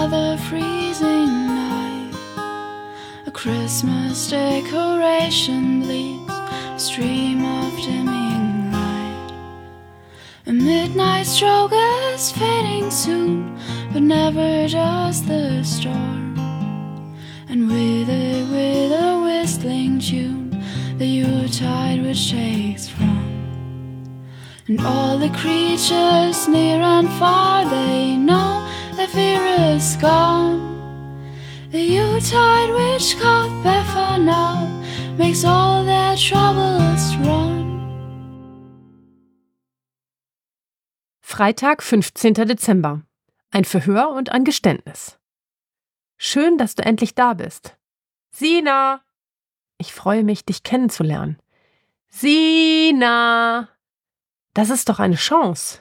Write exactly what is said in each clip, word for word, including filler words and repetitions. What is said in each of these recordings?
another freezing night. A Christmas decoration bleeds a stream of dimming light. A midnight stroke is fading soon, but never does the storm. And with it, with a whistling tune, the Yuletide which takes from. And all the creatures near and far, they know their fear is gone. The Yuletide which called Bethlehem makes all their troubles run. Freitag, fünfzehnter Dezember. Ein Verhör und ein Geständnis. Schön, dass du endlich da bist. Sina! Ich freue mich, dich kennenzulernen. Sina! Das ist doch eine Chance.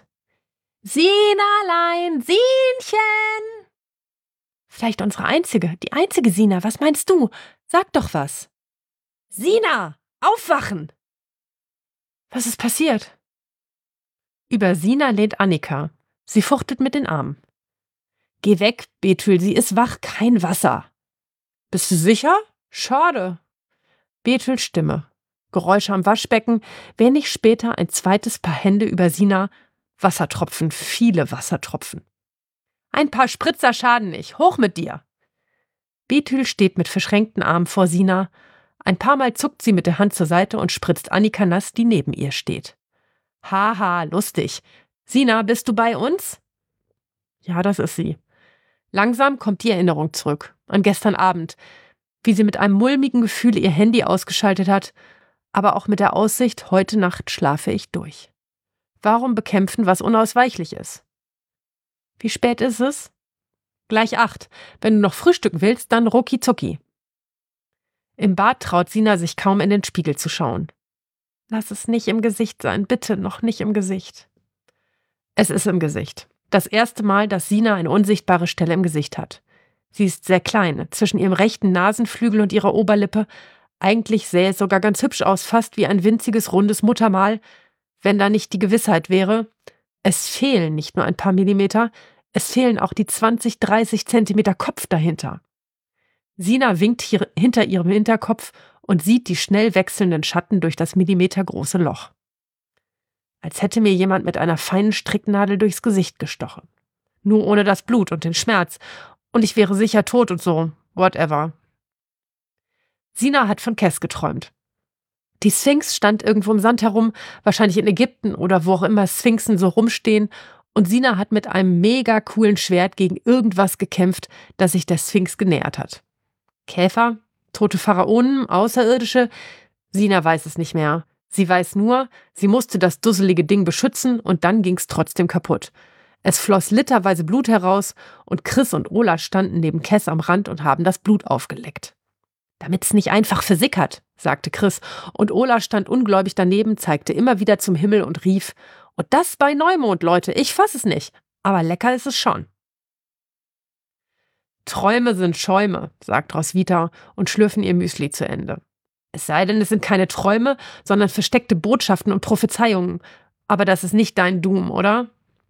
Sinalein, Sinchen! Vielleicht unsere einzige, die einzige Sina, was meinst du? Sag doch was. Sina, aufwachen! Was ist passiert? Über Sina lehnt Annika. Sie fuchtelt mit den Armen. Geh weg, Bethül, sie ist wach, kein Wasser. Bist du sicher? Schade. Bethüls Stimme. Geräusche am Waschbecken, wenig später ein zweites Paar Hände über Sina. Wassertropfen, viele Wassertropfen. Ein paar Spritzer schaden nicht, hoch mit dir. Bethül steht mit verschränkten Armen vor Sina. Ein paar Mal zuckt sie mit der Hand zur Seite und spritzt Annika nass, die neben ihr steht. Haha, lustig. Sina, bist du bei uns? Ja, das ist sie. Langsam kommt die Erinnerung zurück, an gestern Abend, wie sie mit einem mulmigen Gefühl ihr Handy ausgeschaltet hat, aber auch mit der Aussicht, heute Nacht schlafe ich durch. Warum bekämpfen, was unausweichlich ist? Wie spät ist es? Gleich acht. Wenn du noch frühstücken willst, dann rucki zucki. Im Bad traut Sina sich kaum in den Spiegel zu schauen. Lass es nicht im Gesicht sein, bitte noch nicht im Gesicht. Es ist im Gesicht. Das erste Mal, dass Sina eine unsichtbare Stelle im Gesicht hat. Sie ist sehr klein, zwischen ihrem rechten Nasenflügel und ihrer Oberlippe. Eigentlich sähe es sogar ganz hübsch aus, fast wie ein winziges, rundes Muttermal, wenn da nicht die Gewissheit wäre, es fehlen nicht nur ein paar Millimeter, es fehlen auch die zwanzig, dreißig Zentimeter Kopf dahinter. Sina winkt hier hinter ihrem Hinterkopf und sieht die schnell wechselnden Schatten durch das millimetergroße Loch. Als hätte mir jemand mit einer feinen Stricknadel durchs Gesicht gestochen. Nur ohne das Blut und den Schmerz. Und ich wäre sicher tot und so, whatever. Sina hat von Kes geträumt. Die Sphinx stand irgendwo im Sand herum, wahrscheinlich in Ägypten oder wo auch immer Sphinxen so rumstehen, und Sina hat mit einem mega coolen Schwert gegen irgendwas gekämpft, das sich der Sphinx genähert hat. Käfer? Tote Pharaonen? Außerirdische? Sina weiß es nicht mehr. Sie weiß nur, sie musste das dusselige Ding beschützen und dann ging's trotzdem kaputt. Es floss literweise Blut heraus und Chris und Ola standen neben Kes am Rand und haben das Blut aufgeleckt. Damit's nicht einfach versickert, sagte Chris, und Ola stand ungläubig daneben, zeigte immer wieder zum Himmel und rief, und das bei Neumond, Leute, ich fass es nicht, aber lecker ist es schon. Träume sind Schäume, sagt Roswitha und schlürfen ihr Müsli zu Ende. Es sei denn, es sind keine Träume, sondern versteckte Botschaften und Prophezeiungen. Aber das ist nicht dein Doom, oder?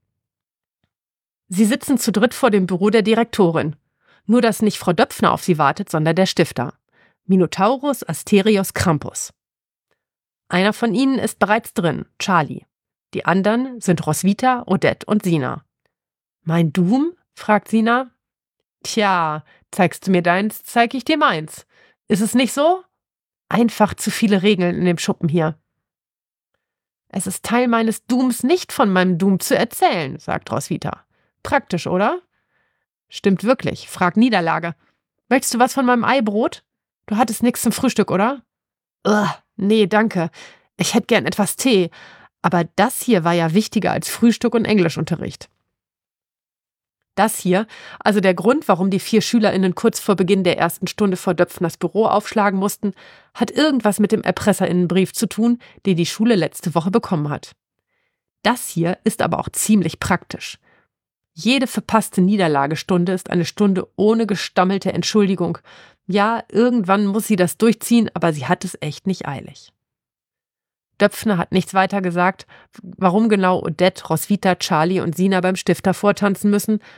Sie sitzen zu dritt vor dem Büro der Direktorin. Nur, dass nicht Frau Döpfner auf sie wartet, sondern der Stifter. Minotaurus Asterios Krampus. Einer von ihnen ist bereits drin, Charlie. Die anderen sind Roswitha, Odette und Sina. Mein Doom? Fragt Sina. Tja, zeigst du mir deins, zeig ich dir meins. Ist es nicht so? Einfach zu viele Regeln in dem Schuppen hier. Es ist Teil meines Dooms, nicht von meinem Doom zu erzählen, sagt Roswitha. Praktisch, oder? Stimmt wirklich. Frag Niederlage. Möchtest du was von meinem Eibrot? Du hattest nichts zum Frühstück, oder? Ugh, nee, danke. Ich hätte gern etwas Tee. Aber das hier war ja wichtiger als Frühstück und Englischunterricht. Das hier, also der Grund, warum die vier SchülerInnen kurz vor Beginn der ersten Stunde vor Döpfners Büro aufschlagen mussten, hat irgendwas mit dem ErpresserInnenbrief zu tun, den die Schule letzte Woche bekommen hat. Das hier ist aber auch ziemlich praktisch. Jede verpasste Niederlagestunde ist eine Stunde ohne gestammelte Entschuldigung. Ja, irgendwann muss sie das durchziehen, aber sie hat es echt nicht eilig. Döpfner hat nichts weiter gesagt, warum genau Odette, Roswitha, Charlie und Sina beim Stifter vortanzen müssen,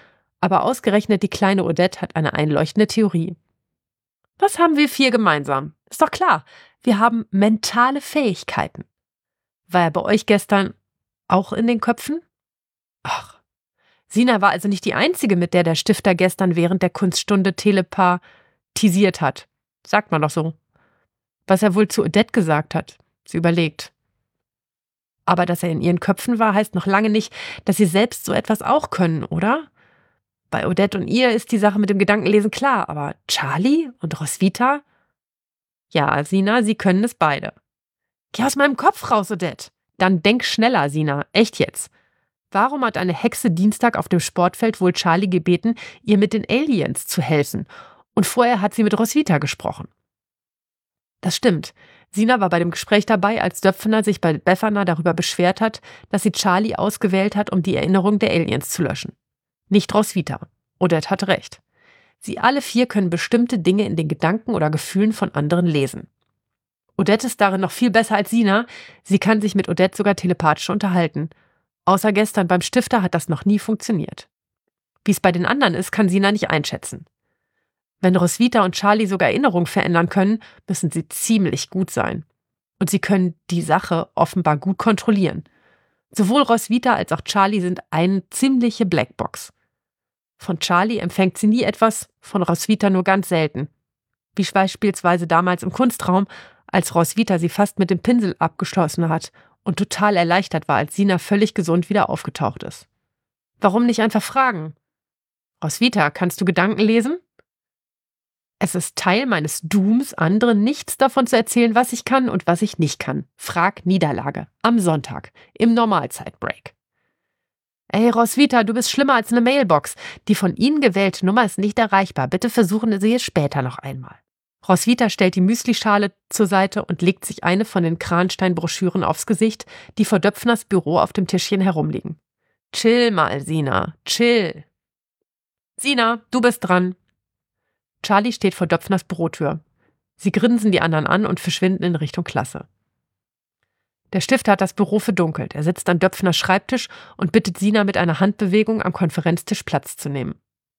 Aber ausgerechnet die kleine Odette hat eine einleuchtende Theorie. Was haben wir vier gemeinsam? Ist doch klar, wir haben mentale Fähigkeiten. War er bei euch gestern auch in den Köpfen? Ach, Sina war also nicht die Einzige, mit der der Stifter gestern während der Kunststunde telepathisiert hat. Sagt man doch so. Was er wohl zu Odette gesagt hat. Sie überlegt. Aber dass er in ihren Köpfen war, heißt noch lange nicht, dass sie selbst so etwas auch können, oder? Bei Odette und ihr ist die Sache mit dem Gedankenlesen klar, aber Charlie und Roswitha? Ja, Sina, sie können es beide. Geh aus meinem Kopf raus, Odette. Dann denk schneller, Sina. Echt jetzt. Warum hat eine Hexe Dienstag auf dem Sportfeld wohl Charlie gebeten, ihr mit den Aliens zu helfen? Und vorher hat sie mit Roswitha gesprochen. Das stimmt. Sina war bei dem Gespräch dabei, als Döpfner sich bei Befana darüber beschwert hat, dass sie Charlie ausgewählt hat, um die Erinnerung der Aliens zu löschen. Nicht Roswitha. Odette hatte recht. Sie alle vier können bestimmte Dinge in den Gedanken oder Gefühlen von anderen lesen. Odette ist darin noch viel besser als Sina. Sie kann sich mit Odette sogar telepathisch unterhalten. Außer gestern beim Stifter hat das noch nie funktioniert. Wie es bei den anderen ist, kann Sina nicht einschätzen. Wenn Roswitha und Charlie sogar Erinnerungen verändern können, müssen sie ziemlich gut sein. Und sie können die Sache offenbar gut kontrollieren. Sowohl Roswitha als auch Charlie sind eine ziemliche Blackbox. Von Charlie empfängt sie nie etwas, von Roswitha nur ganz selten. Wie beispielsweise damals im Kunstraum, als Roswitha sie fast mit dem Pinsel abgeschlossen hat und total erleichtert war, als Sina völlig gesund wieder aufgetaucht ist. Warum nicht einfach fragen? Roswitha, kannst du Gedanken lesen? Es ist Teil meines Dooms, anderen nichts davon zu erzählen, was ich kann und was ich nicht kann. Frag Niederlage. Am Sonntag. Im Normalzeitbreak. Ey, Roswitha, du bist schlimmer als eine Mailbox. Die von Ihnen gewählte Nummer ist nicht erreichbar. Bitte versuchen Sie es später noch einmal. Roswitha stellt die Müslischale zur Seite und legt sich eine von den Kranstein-Broschüren aufs Gesicht, die vor Döpfners Büro auf dem Tischchen herumliegen. Chill mal, Sina. Chill. Sina, du bist dran. Charlie steht vor Döpfners Bürotür. Sie grinsen die anderen an und verschwinden in Richtung Klasse. Der Stifter hat das Büro verdunkelt. Er sitzt an Döpfners Schreibtisch und bittet Sina mit einer Handbewegung am Konferenztisch Platz zu nehmen.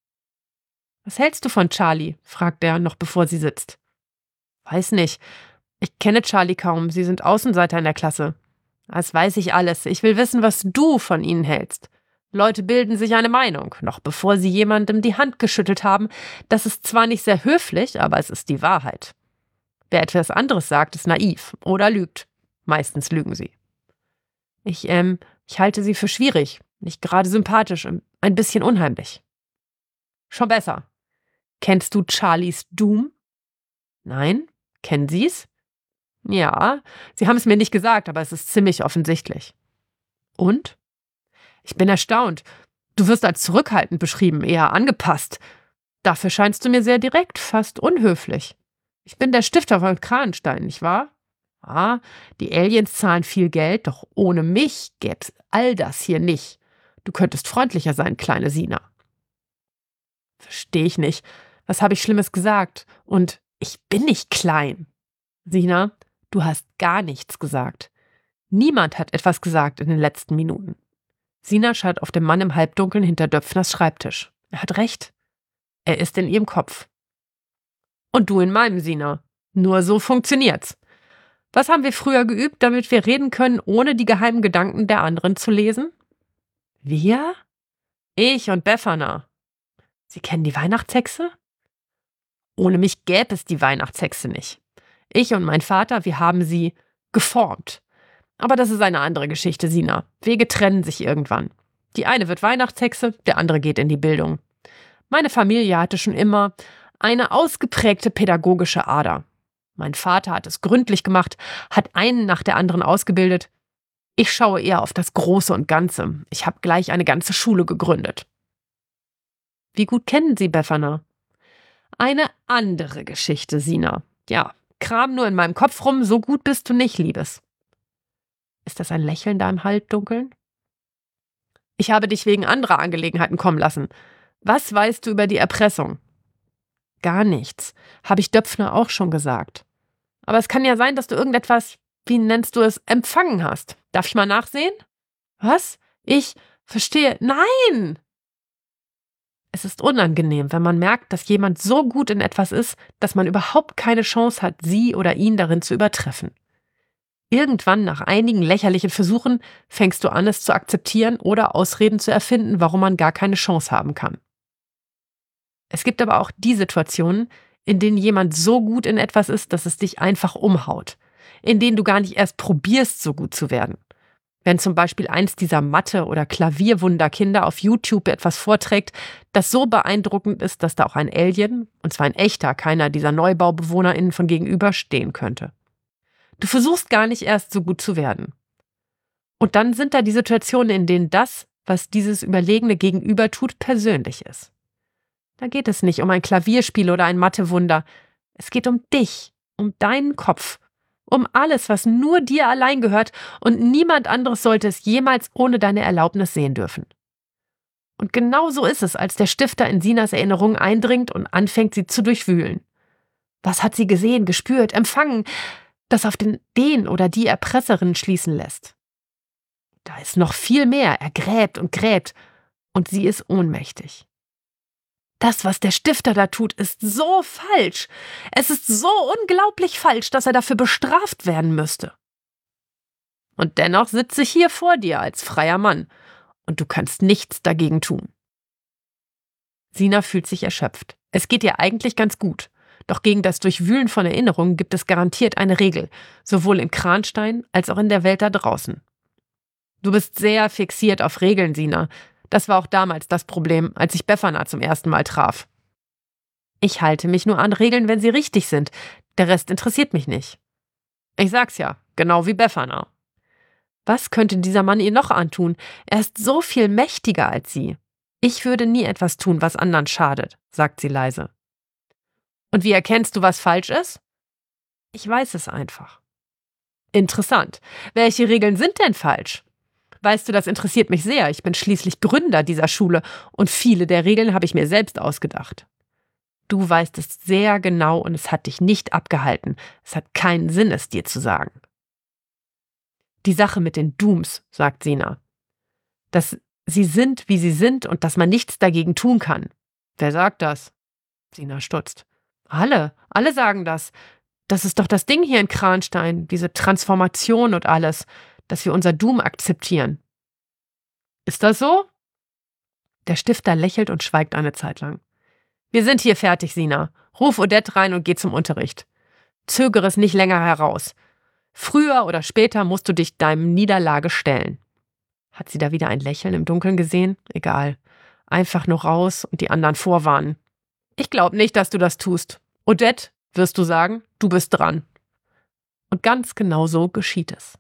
Was hältst du von Charlie? Fragt er, noch bevor sie sitzt. Weiß nicht. Ich kenne Charlie kaum. Sie sind Außenseiter in der Klasse. Das weiß ich alles. Ich will wissen, was du von ihnen hältst. Leute bilden sich eine Meinung, noch bevor sie jemandem die Hand geschüttelt haben. Das ist zwar nicht sehr höflich, aber es ist die Wahrheit. Wer etwas anderes sagt, ist naiv oder lügt. Meistens lügen sie. Ich, ähm, ich halte sie für schwierig, nicht gerade sympathisch, ein bisschen unheimlich. Schon besser. Kennst du Charlies Doom? Nein? Kennen Sie's? Ja, Sie haben es mir nicht gesagt, aber es ist ziemlich offensichtlich. Und? Ich bin erstaunt. Du wirst als zurückhaltend beschrieben, eher angepasst. Dafür scheinst du mir sehr direkt, fast unhöflich. Ich bin der Stifter von Kranstein, nicht wahr? Ah, die Aliens zahlen viel Geld, doch ohne mich gäb's all das hier nicht. Du könntest freundlicher sein, kleine Sina. Verstehe ich nicht. Was habe ich Schlimmes gesagt? Und ich bin nicht klein. Sina, du hast gar nichts gesagt. Niemand hat etwas gesagt in den letzten Minuten. Sina schaut auf den Mann im Halbdunkeln hinter Döpfners Schreibtisch. Er hat recht. Er ist in ihrem Kopf. Und du in meinem, Sina. Nur so funktioniert's. Was haben wir früher geübt, damit wir reden können, ohne die geheimen Gedanken der anderen zu lesen? Wir? Ich und Befana. Sie kennen die Weihnachtshexe? Ohne mich gäbe es die Weihnachtshexe nicht. Ich und mein Vater, wir haben sie geformt. Aber das ist eine andere Geschichte, Sina. Wege trennen sich irgendwann. Die eine wird Weihnachtshexe, der andere geht in die Bildung. Meine Familie hatte schon immer eine ausgeprägte pädagogische Ader. Mein Vater hat es gründlich gemacht, hat einen nach der anderen ausgebildet. Ich schaue eher auf das Große und Ganze. Ich habe gleich eine ganze Schule gegründet. Wie gut kennen Sie Befana? Eine andere Geschichte, Sina. Ja, kram nur in meinem Kopf rum, so gut bist du nicht, Liebes. Ist das ein Lächeln da im Halbdunkeln? Ich habe dich wegen anderer Angelegenheiten kommen lassen. Was weißt du über die Erpressung? Gar nichts. Habe ich Döpfner auch schon gesagt. Aber es kann ja sein, dass du irgendetwas, wie nennst du es, empfangen hast. Darf ich mal nachsehen? Was? Ich verstehe. Nein! Es ist unangenehm, wenn man merkt, dass jemand so gut in etwas ist, dass man überhaupt keine Chance hat, sie oder ihn darin zu übertreffen. Irgendwann, nach einigen lächerlichen Versuchen, fängst du an, es zu akzeptieren oder Ausreden zu erfinden, warum man gar keine Chance haben kann. Es gibt aber auch die Situationen, in denen jemand so gut in etwas ist, dass es dich einfach umhaut, in denen du gar nicht erst probierst, so gut zu werden. Wenn zum Beispiel eins dieser Mathe- oder Klavierwunderkinder auf YouTube etwas vorträgt, das so beeindruckend ist, dass da auch ein Alien, und zwar ein echter, keiner dieser NeubaubewohnerInnen von gegenüber, stehen könnte. Du versuchst gar nicht erst so gut zu werden. Und dann sind da die Situationen, in denen das, was dieses überlegene Gegenüber tut, persönlich ist. Da geht es nicht um ein Klavierspiel oder ein Mathewunder. Es geht um dich, um deinen Kopf. Um alles, was nur dir allein gehört und niemand anderes sollte es jemals ohne deine Erlaubnis sehen dürfen. Und genau so ist es, als der Stifter in Sinas Erinnerung eindringt und anfängt, sie zu durchwühlen. Was hat sie gesehen, gespürt, empfangen, das auf den, den oder die Erpresserin schließen lässt? Da ist noch viel mehr. Er gräbt und gräbt und sie ist ohnmächtig. Das, was der Stifter da tut, ist so falsch. Es ist so unglaublich falsch, dass er dafür bestraft werden müsste. Und dennoch sitze ich hier vor dir als freier Mann und du kannst nichts dagegen tun. Sina fühlt sich erschöpft. Es geht ihr eigentlich ganz gut. Doch gegen das Durchwühlen von Erinnerungen gibt es garantiert eine Regel, sowohl in Kranstein als auch in der Welt da draußen. Du bist sehr fixiert auf Regeln, Sina. Das war auch damals das Problem, als ich Befana zum ersten Mal traf. Ich halte mich nur an Regeln, wenn sie richtig sind. Der Rest interessiert mich nicht. Ich sag's ja, genau wie Befana. Was könnte dieser Mann ihr noch antun? Er ist so viel mächtiger als sie. Ich würde nie etwas tun, was anderen schadet, sagt sie leise. Und wie erkennst du, was falsch ist? Ich weiß es einfach. Interessant. Welche Regeln sind denn falsch? Weißt du, das interessiert mich sehr. Ich bin schließlich Gründer dieser Schule und viele der Regeln habe ich mir selbst ausgedacht. Du weißt es sehr genau und es hat dich nicht abgehalten. Es hat keinen Sinn, es dir zu sagen. Die Sache mit den Dooms, sagt Sina. Dass sie sind, wie sie sind und dass man nichts dagegen tun kann. Wer sagt das? Sina stutzt. Alle, alle sagen das. Das ist doch das Ding hier in Kranstein, diese Transformation und alles, dass wir unser Doom akzeptieren. Ist das so? Der Stifter lächelt und schweigt eine Zeit lang. Wir sind hier fertig, Sina. Ruf Odette rein und geh zum Unterricht. Zögere es nicht länger heraus. Früher oder später musst du dich deinem Niederlage stellen. Hat sie da wieder ein Lächeln im Dunkeln gesehen? Egal. Einfach nur raus und die anderen vorwarnen. Ich glaube nicht, dass du das tust. Odette, wirst du sagen, du bist dran. Und ganz genau so geschieht es.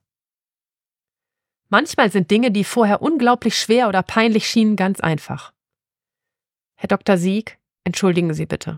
Manchmal sind Dinge, die vorher unglaublich schwer oder peinlich schienen, ganz einfach. Herr Doktor Sieg, entschuldigen Sie bitte.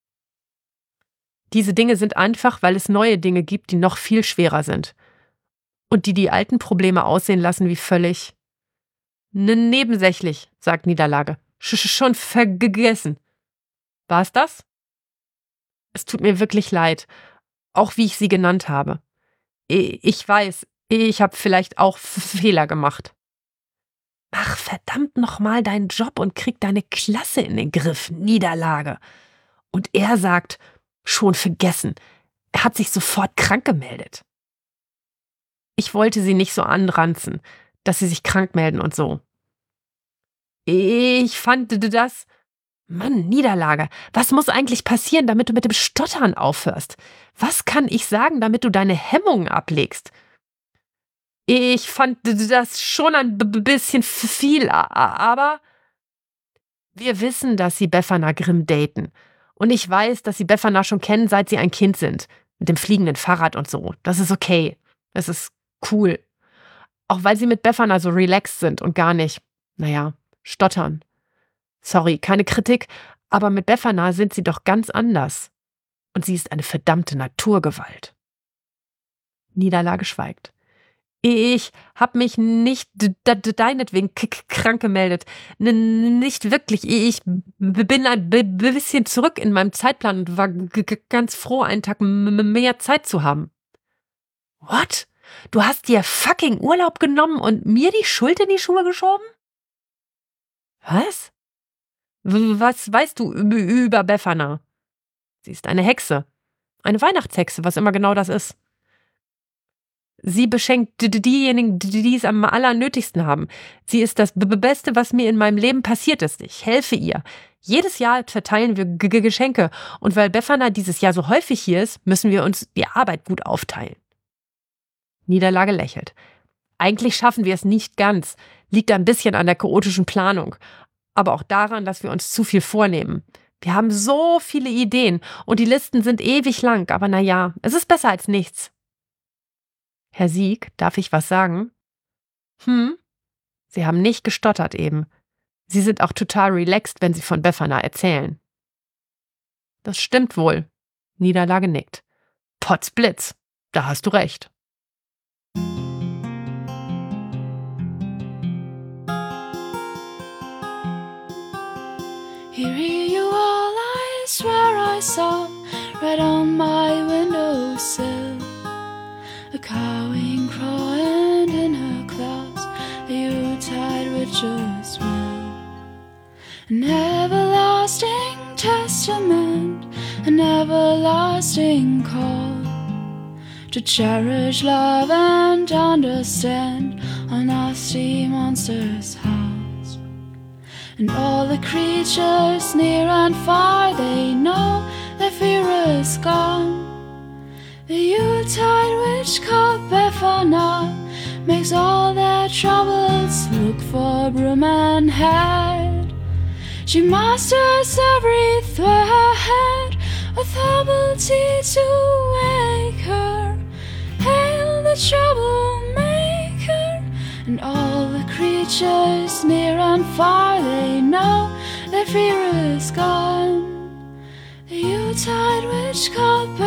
Diese Dinge sind einfach, weil es neue Dinge gibt, die noch viel schwerer sind. Und die die alten Probleme aussehen lassen wie völlig n- nebensächlich, sagt Niederlage. Sch- schon vergessen. War es das? Es tut mir wirklich leid, auch wie ich sie genannt habe. Ich weiß, ich habe vielleicht auch Fehler gemacht. Mach verdammt nochmal deinen Job und krieg deine Klasse in den Griff, Niederlage. Und er sagt, schon vergessen. Er hat sich sofort krank gemeldet. Ich wollte sie nicht so anranzen, dass sie sich krank melden und so. Ich fand das... Mann, Niederlage, was muss eigentlich passieren, damit du mit dem Stottern aufhörst? Was kann ich sagen, damit du deine Hemmungen ablegst? Ich fand das schon ein b- bisschen viel, aber wir wissen, dass sie Befana Grimm daten. Und ich weiß, dass sie Befana schon kennen, seit sie ein Kind sind. Mit dem fliegenden Fahrrad und so. Das ist okay. Das ist cool. Auch weil sie mit Befana so relaxed sind und gar nicht, naja, stottern. Sorry, keine Kritik, aber mit Befana sind sie doch ganz anders. Und sie ist eine verdammte Naturgewalt. Niederlage schweigt. Ich hab mich nicht deinetwegen krank gemeldet. N nicht wirklich. Ich bin ein bisschen zurück in meinem Zeitplan und war ganz froh, einen Tag mehr Zeit zu haben. What? Du hast dir fucking Urlaub genommen und mir die Schuld in die Schuhe geschoben? Was? W- Was weißt du ü- über Befana? Sie ist eine Hexe. Eine Weihnachtshexe, was immer genau das ist. Sie beschenkt d- d- diejenigen, die die es am allernötigsten haben. Sie ist das B- B- Beste, was mir in meinem Leben passiert ist. Ich helfe ihr. Jedes Jahr verteilen wir G- G- Geschenke. Und weil Befana dieses Jahr so häufig hier ist, müssen wir uns die Arbeit gut aufteilen. Niederlage lächelt. Eigentlich schaffen wir es nicht ganz. Liegt ein bisschen an der chaotischen Planung. Aber auch daran, dass wir uns zu viel vornehmen. Wir haben so viele Ideen und die Listen sind ewig lang. Aber naja, es ist besser als nichts. Herr Sieg, darf ich was sagen? Hm? Sie haben nicht gestottert eben. Sie sind auch total relaxed, wenn Sie von Befana erzählen. Das stimmt wohl. Niederlage nickt. Potzblitz, da hast du recht. Here you all, I swear I saw right on my windowsill a cowing crow, and in her claws a Yuletide witch's will. An everlasting testament, an everlasting call to cherish, love, and understand all nasty monsters' house. And all the creatures near and far, they know their fear is gone. The Yuletide witch called Befana makes all their troubles look for broom and hat. She masters every thread with herbal tea to wake her. Hail the troublemaker! And all the creatures near and far, they know their fear is gone. The Yuletide witch called